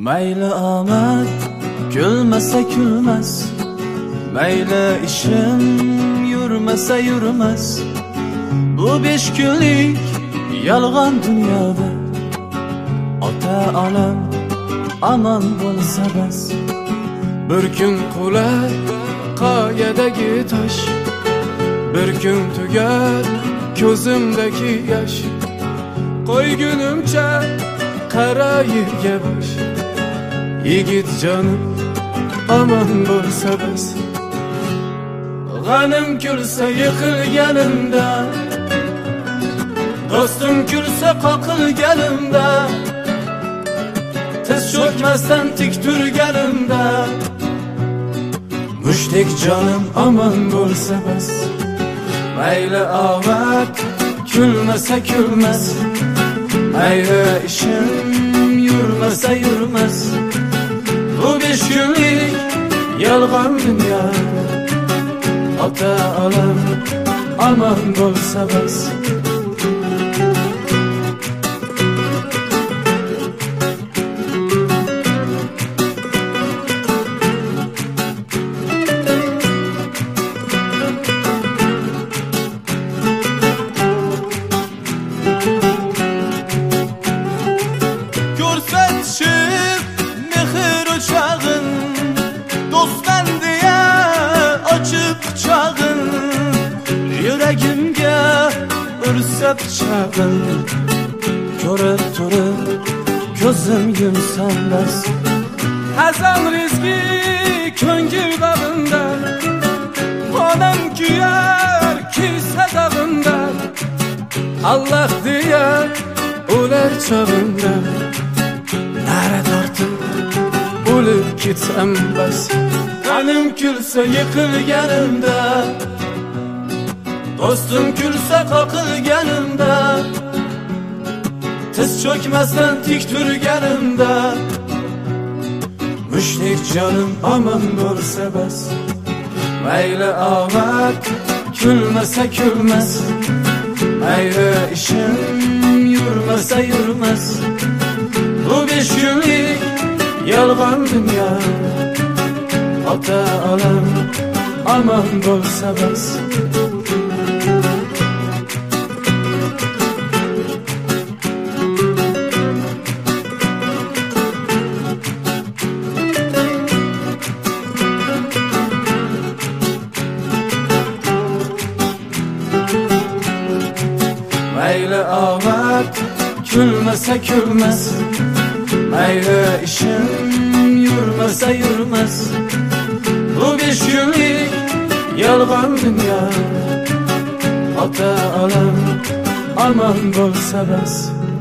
Mayli omad gulmasa kulmas, mayli ishim yurmasa yurmas. Bu 5 kunlik yolg'on dunyoda ota onam aman bo'lsa bas. Bir kun qular qoyadagi tosh, bir kun tugar ko'zimdagi yosh. Qo'ygunimcha qara yerga bosh, yigit jonim aman bo'lsa bas. G'anim kulsa yiqilganimda, do'stim kulsa qoqilganimda, tiz cho'kmasdan tik turganimda, mushtdek jonim aman bo'lsa bas. Mayli omad kulmasa kulmas, mayli ishim yurmasa yurmas. Bu 5 kunlik yolg'on dunyoda ota onam aman bo'lsa bas. Ko'rsatishib mehr o'chog'in, do'stman deya ochib quchog'in, yuragimga ursa pichog'in. Ko'rib turib ko'zim yumsam bas. Hazan rizqi ko'ngil bag'imda, onam kuyar kiysa dag'imda, Allah deya o'lar chog'imda, nara tortib o'lib ketsam bas. G'anim kulsa yiqilganimda, do'stim kulsa qoqilganimda, tiz cho'kmasdan tik turganimda, mushtdek jonim aman bo'lsa bas. Mayli omad kulmasa kulmas, mayli ishim yurmasa yurmas. Bu 5 kunlik yolg'on dunyoda ota onam aman bo'lsa bas. Mayli omad kulmasa kulmas, mayli ishim yurmasa yurmas. Bu 5 kunlik yolg'on dunyoda ota onam aman bo'lsa bas.